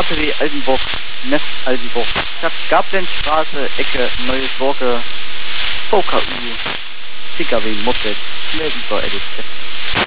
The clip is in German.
APW Altenburg, Nest Altenburg, Stadt Gablenzstraße, Ecke Neue Sorge, VKU, PKW Moped, Schnellüber LZ.